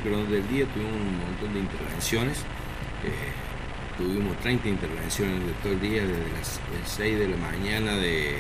pero del día tuvimos un montón de intervenciones. Tuvimos 30 intervenciones de todo el día, desde las 6 de la mañana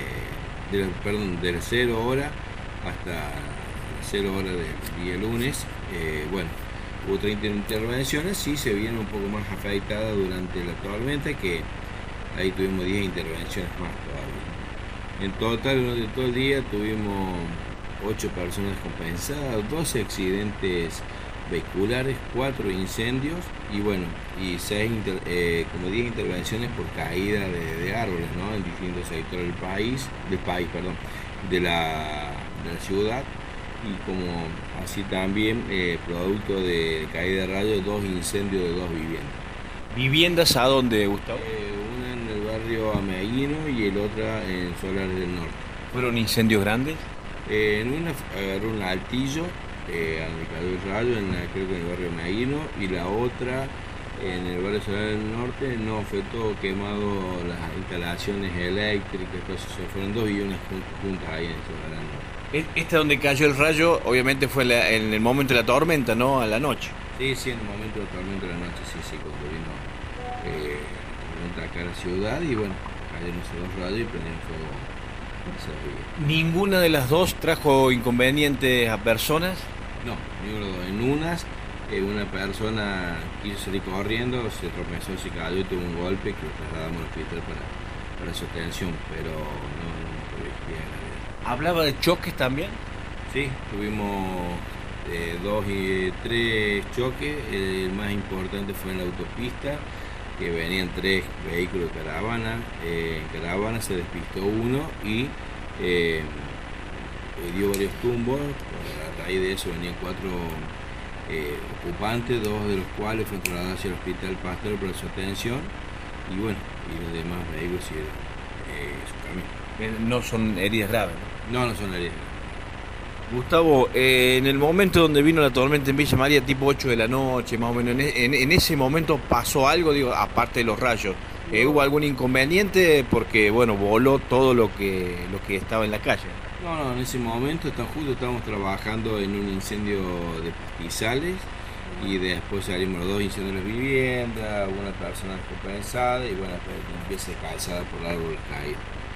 de las 0 hora hasta las 0 hora del día lunes. Bueno, hubo 30 intervenciones, sí se vieron un poco más afectadas durante la tormenta, que ahí tuvimos 10 intervenciones más todavía. En total, durante todo el día tuvimos 8 personas compensadas, 12 accidentes vehiculares, 4 incendios y bueno, y 6 como 10 intervenciones por caída de árboles, ¿no? En distintos sectores del país, perdón, de la ciudad, y como así también producto de caída de rayos, 2 incendios de 2 viviendas. ¿Viviendas a dónde, Gustavo? Una en el barrio Ameguino y el otra en Solares del Norte. ¿Fueron incendios grandes? En una agarró un altillo, donde cayó el rayo, creo que en el barrio Meguino, y la otra en el barrio Solar del Norte. No, fue todo quemado, las instalaciones eléctricas, entonces fueron 2 viviendas juntas ahí en el Solar del Norte. Esta donde cayó el rayo, obviamente fue en el momento de la tormenta, ¿no? A la noche. Sí, sí, en el momento del tormento de la noche, sí, sí, cuando vino acá a la ciudad, y bueno, cayeron esos 2 rayos y prendieron fuego esa vía. ¿Ninguna de las dos trajo inconvenientes a personas? No, ninguno de los dos. En una persona quiso salir corriendo, se tropezó, se cayó y tuvo un golpe que lo trasladamos al hospital para su atención, pero no fue bien. ¿Hablaba de choques también? Sí, tuvimos 3 choques. El más importante fue en la autopista, que venían 3 vehículos de caravana. En caravana se despistó uno y dio varios tumbos. A raíz de eso venían 4 ocupantes, 2 de los cuales fueron trasladados hacia el hospital Pasteur para su atención, y bueno, y los demás vehículos siguieron su camino. No son heridas graves, ¿no? No son heridas. Gustavo, en el momento donde vino la tormenta en Villa María, tipo 8 de la noche, más o menos, en ese momento pasó algo, digo, aparte de los rayos. ¿Hubo algún inconveniente? Porque, bueno, voló todo lo que estaba en la calle. No, en ese momento justo estábamos trabajando en un incendio de pastizales, y después salimos los 2 incendios de las viviendas, una persona compensada y bueno, pues empieza calzada por árboles caídos.